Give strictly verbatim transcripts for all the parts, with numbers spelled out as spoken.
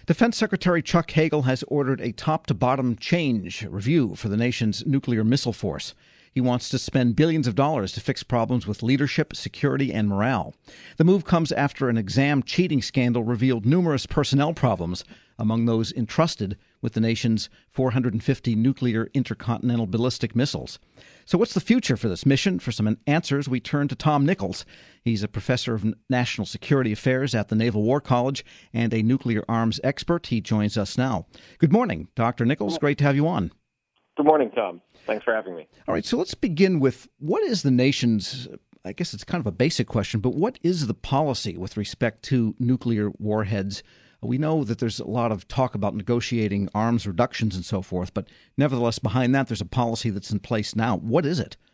Defense Secretary Chuck Hagel has ordered a top-to-bottom change review for the nation's nuclear missile force. He wants to spend billions of dollars to fix problems with leadership, security, and morale. The move comes after an exam cheating scandal revealed numerous personnel problems among those entrusted with the nation's four hundred fifty nuclear intercontinental ballistic missiles. So what's the future for this mission? For some answers, we turn to Tom Nichols. He's a professor of national security affairs at the Naval War College and a nuclear arms expert. He joins us now. Good morning, Doctor Nichols. Great to have you on. Good morning, Tom. Thanks for having me. All right, so let's begin with what is the nation's, I guess it's kind of a basic question, but what is the policy with respect to nuclear warheads? We know that there's a lot of talk about negotiating arms reductions and so forth, but nevertheless, behind that, there's a policy that's in place now. What is it?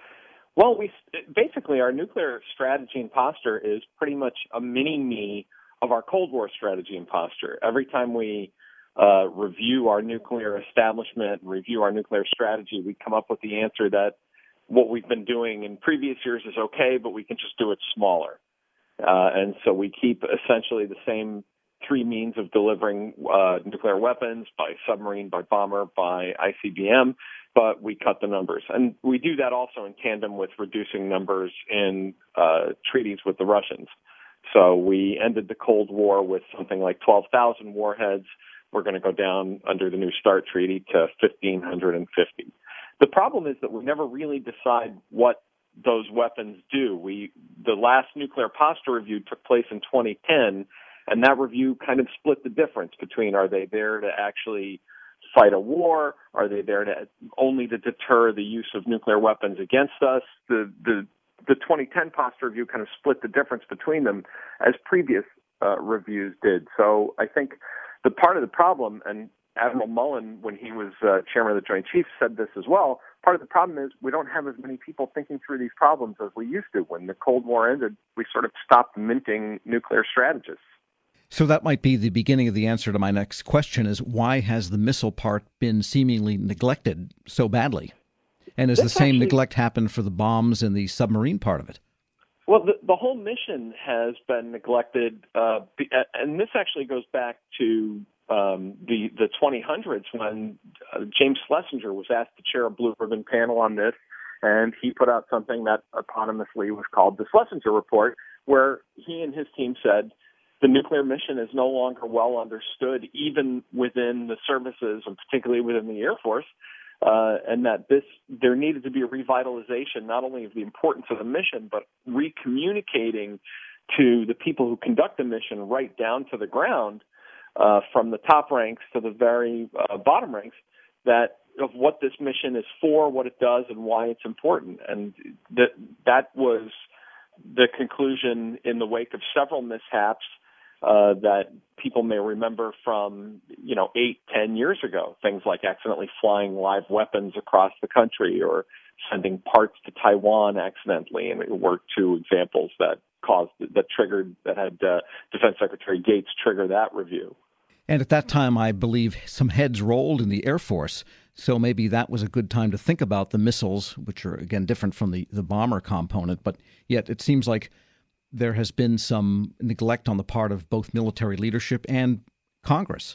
Well, we basically, our nuclear strategy and posture is pretty much a mini-me of our Cold War strategy and posture. Every time we uh, review our nuclear establishment, review our nuclear strategy, we come up with the answer that what we've been doing in previous years is okay, but we can just do it smaller. Uh, and so we keep essentially the same three means of delivering uh, nuclear weapons, by submarine, by bomber, by I C B M, but we cut the numbers. And we do that also in tandem with reducing numbers in uh, treaties with the Russians. So we ended the Cold War with something like twelve thousand warheads. We're going to go down under the New START treaty to one thousand five hundred fifty. The problem is that we never really decide what those weapons do. We the last nuclear posture review took place in twenty ten, and that review kind of split the difference between are they there to actually fight a war, are they there to only to deter the use of nuclear weapons against us. The the the twenty ten posture review kind of split the difference between them, as previous uh, reviews did. So I think the part of the problem, and Admiral Mullen, when he was uh, chairman of the Joint Chiefs, said this as well, part of the problem is we don't have as many people thinking through these problems as we used to. When the Cold War ended, we sort of stopped minting nuclear strategists. So that might be the beginning of the answer to my next question, is why has the missile part been seemingly neglected so badly? And has This the same actually, neglect happened for the bombs and the submarine part of it? Well, the, the whole mission has been neglected, uh, and this actually goes back to um, the, the twenty hundreds when uh, James Schlesinger was asked to chair a blue ribbon panel on this, and he put out something that autonomously was called the Schlesinger Report, where he and his team said, the nuclear mission is no longer well understood, even within the services, and particularly within the Air Force, uh, and that this there needed to be a revitalization not only of the importance of the mission, but recommunicating to the people who conduct the mission right down to the ground, uh, from the top ranks to the very uh, bottom ranks, that of what this mission is for, what it does, and why it's important. And that that was the conclusion in the wake of several mishaps Uh, that people may remember from, you know, eight, ten years ago. Things like accidentally flying live weapons across the country or sending parts to Taiwan accidentally. And there were two examples that caused, that triggered, that had uh, Defense Secretary Gates trigger that review. And at that time, I believe some heads rolled in the Air Force. So maybe that was a good time to think about the missiles, which are, again, different from the, the bomber component. But yet it seems like there has been some neglect on the part of both military leadership and Congress.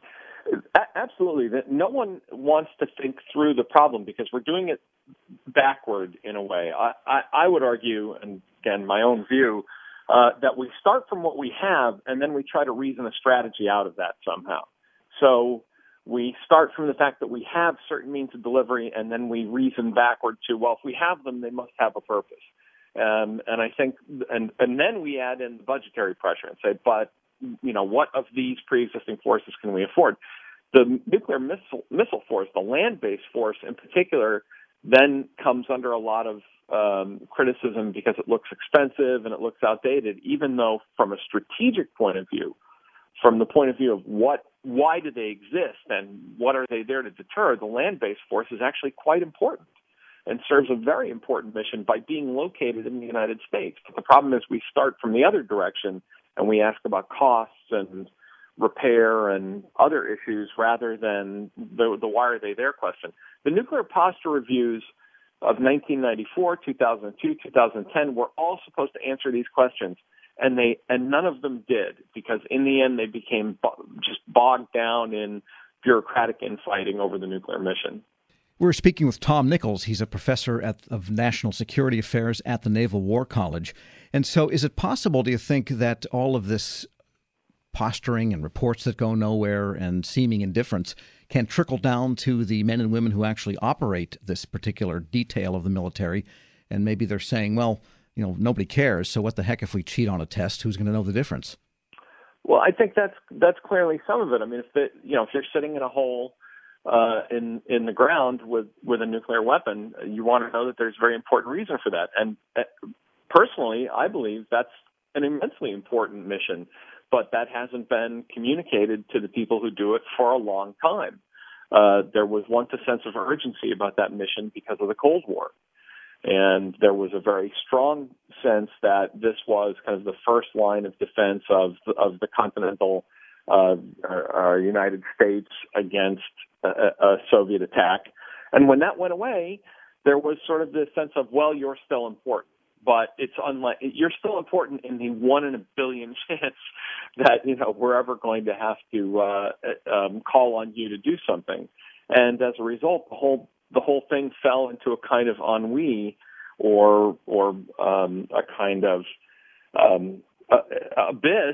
Absolutely. No one wants to think through the problem because we're doing it backward in a way. I, I, I would argue, and again, my own view, uh, that we start from what we have and then we try to reason a strategy out of that somehow. So we start from the fact that we have certain means of delivery and then we reason backward to, well, if we have them, they must have a purpose. Um, and I think, and, and then we add in the budgetary pressure and say, but, you know, what of these pre-existing forces can we afford? The nuclear missile, missile force, the land-based force in particular, then comes under a lot of um, criticism because it looks expensive and it looks outdated, even though from a strategic point of view, from the point of view of what, why do they exist and what are they there to deter, the land-based force is actually quite important and serves a very important mission by being located in the United States. But the problem is we start from the other direction and we ask about costs and repair and other issues rather than the, the why are they there question. The nuclear posture reviews of nineteen ninety-four, two thousand two, two thousand ten were all supposed to answer these questions. and they and none of them did, because in the end they became bo- just bogged down in bureaucratic infighting over the nuclear mission. We're speaking with Tom Nichols. He's a professor at, of national security affairs at the Naval War College. And so is it possible, do you think, that all of this posturing and reports that go nowhere and seeming indifference can trickle down to the men and women who actually operate this particular detail of the military? And maybe they're saying, well, you know, nobody cares, so what the heck if we cheat on a test? Who's going to know the difference? Well, I think that's that's clearly some of it. I mean, if the, you know, if you're sitting in a hole uh, in in the ground with with a nuclear weapon, you want to know that there's a very important reason for that. And uh, personally, I believe that's an immensely important mission, but that hasn't been communicated to the people who do it for a long time. Uh, there was once a sense of urgency about that mission because of the Cold War. And there was a very strong sense that this was kind of the first line of defense of of the continental uh, uh, United States against a, a Soviet attack. And when that went away, there was sort of this sense of, well, you're still important, but it's unlike you're still important in the one in a billion chance that you know we're ever going to have to uh, um, call on you to do something. And as a result, the whole the whole thing fell into a kind of ennui, or or um, a kind of um, uh, abyss,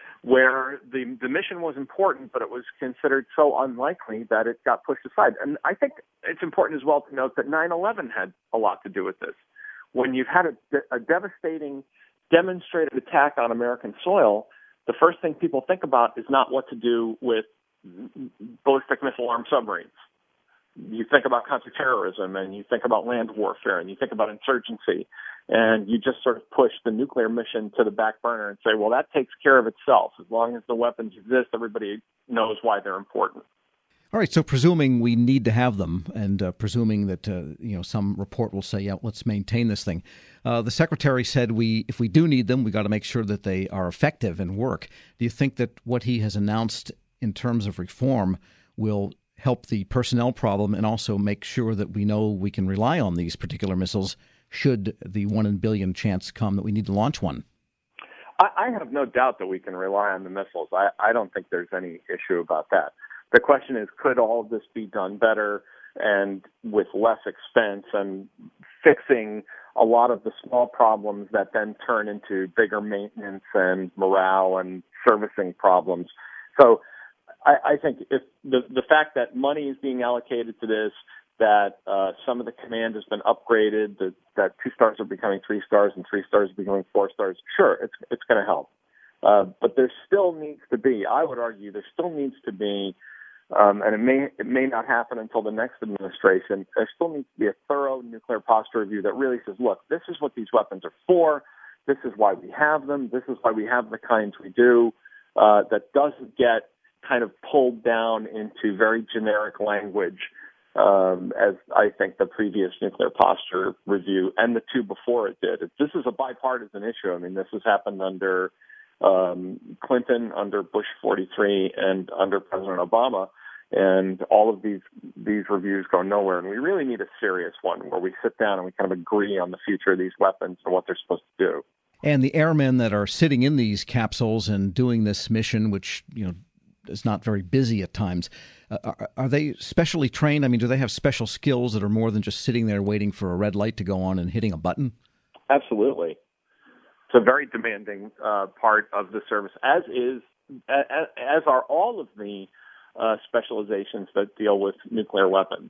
where the the mission was important, but it was considered so unlikely that it got pushed aside. And I think it's important as well to note that nine eleven had a lot to do with this. When you've had a, a devastating, demonstrated attack on American soil, the first thing people think about is not what to do with ballistic missile-armed submarines. You think about counterterrorism, and you think about land warfare, and you think about insurgency, and you just sort of push the nuclear mission to the back burner and say, well, that takes care of itself. As long as the weapons exist, everybody knows why they're important. All right, so presuming we need to have them, and uh, presuming that uh, you know some report will say, yeah, let's maintain this thing. Uh, the Secretary said we, if we do need them, we got to make sure that they are effective and work. Do you think that what he has announced in terms of reform will help the personnel problem and also make sure that we know we can rely on these particular missiles should the one in a billion chance come that we need to launch one? I, I have no doubt that we can rely on the missiles. I, I don't think there's any issue about that. The question is, could all of this be done better and with less expense and fixing a lot of the small problems that then turn into bigger maintenance and morale and servicing problems? So I, I think if the the fact that money is being allocated to this, that uh, some of the command has been upgraded, that, that two stars are becoming three stars and three stars are becoming four stars, sure, it's it's going to help. Uh, but there still needs to be, I would argue, there still needs to be, um, and it may it may not happen until the next administration, there still needs to be a thorough nuclear posture review that really says, look, this is what these weapons are for, this is why we have them, this is why we have the kinds we do, uh, that doesn't get kind of pulled down into very generic language, um, as I think the previous nuclear posture review and the two before it did. This is a bipartisan issue. I mean, this has happened under um, Clinton, under Bush forty-three, and under President Obama, and all of these these reviews go nowhere. And we really need a serious one where we sit down and we kind of agree on the future of these weapons and what they're supposed to do. And the airmen that are sitting in these capsules and doing this mission, which, you know, is not very busy at times. Uh, are, are they specially trained? I mean, do they have special skills that are more than just sitting there waiting for a red light to go on and hitting a button? Absolutely. It's a very demanding uh, part of the service, as is as, as are all of the uh, specializations that deal with nuclear weapons.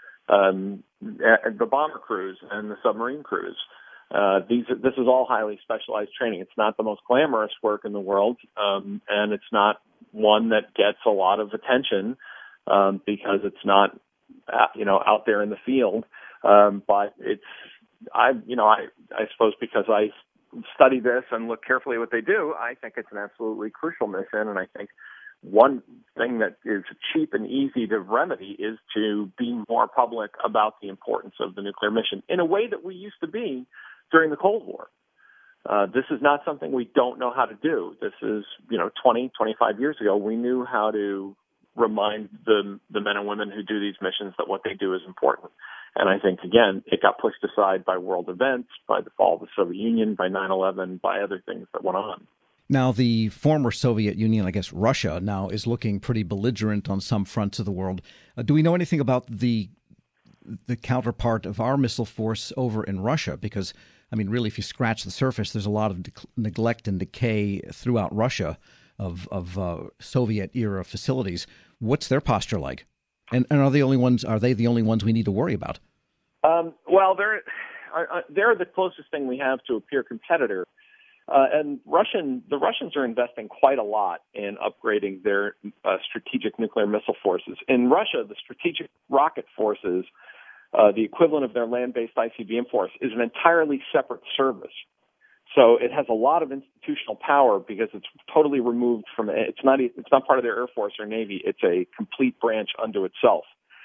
Um, the bomber crews and the submarine crews. Uh, these, this is all highly specialized training. It's not the most glamorous work in the world, um, and it's not one that gets a lot of attention um, because it's not, uh, you know, out there in the field. Um, but it's, I, you know, I, I suppose because I study this and look carefully at what they do, I think it's an absolutely crucial mission. And I think one thing that is cheap and easy to remedy is to be more public about the importance of the nuclear mission in a way that we used to be during the Cold War. Uh, this is not something we don't know how to do. This is, you know, twenty, twenty-five years ago, we knew how to remind the the men and women who do these missions that what they do is important. And I think, again, it got pushed aside by world events, by the fall of the Soviet Union, by nine eleven, by other things that went on. Now, the former Soviet Union, I guess Russia, now is looking pretty belligerent on some fronts of the world. Uh, do we know anything about the the counterpart of our missile force over in Russia? Because, I mean, really, if you scratch the surface, there's a lot of de- neglect and decay throughout Russia of of uh, Soviet-era facilities. What's their posture like? And, and are they only ones? Are they the only ones we need to worry about? Um, well, they're uh, they're the closest thing we have to a peer competitor. Uh, and Russian, the Russians are investing quite a lot in upgrading their uh, strategic nuclear missile forces. In Russia, the strategic rocket forces, uh, the equivalent of their land-based I C B M force, is an entirely separate service. So it has a lot of institutional power because it's totally removed from it's not it's not part of their Air Force or Navy. It's a complete branch unto itself.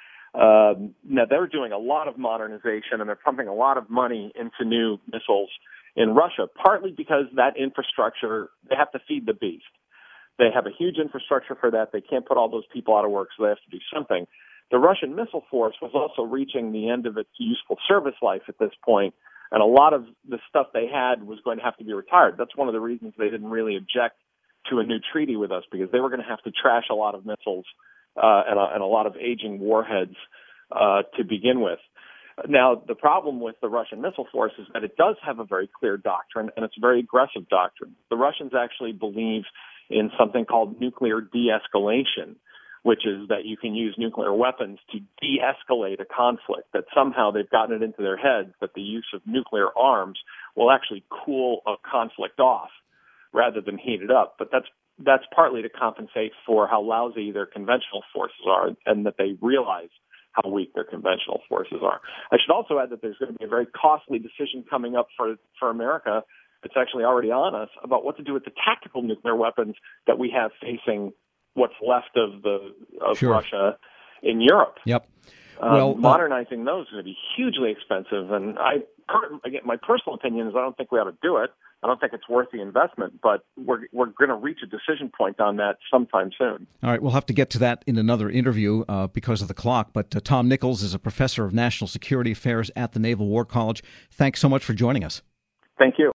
Um, now they're doing a lot of modernization and they're pumping a lot of money into new missiles in Russia, partly because that infrastructure, they have to feed the beast. They have a huge infrastructure for that. They can't put all those people out of work, so they have to do something. The Russian missile force was also reaching the end of its useful service life at this point, and a lot of the stuff they had was going to have to be retired. That's one of the reasons they didn't really object to a new treaty with us, because they were going to have to trash a lot of missiles uh, and, a, and a lot of aging warheads uh, to begin with. Now, the problem with the Russian missile force is that it does have a very clear doctrine, and it's a very aggressive doctrine. The Russians actually believe in something called nuclear de-escalation, which is that you can use nuclear weapons to de-escalate a conflict, that somehow they've gotten it into their heads that the use of nuclear arms will actually cool a conflict off rather than heat it up. But that's that's partly to compensate for how lousy their conventional forces are, and that they realize how weak their conventional forces are. I should also add that there's going to be a very costly decision coming up for, for America. It's actually already on us about what to do with the tactical nuclear weapons that we have facing what's left of the of Sure. Russia in Europe. Yep. Um, Well, uh, modernizing those is going to be hugely expensive, and I, again, my personal opinion is I don't think we ought to do it. I don't think it's worth the investment, but we're we're going to reach a decision point on that sometime soon. All right, we'll have to get to that in another interview uh, because of the clock. But uh, Tom Nichols is a professor of national security affairs at the Naval War College. Thanks so much for joining us. Thank you.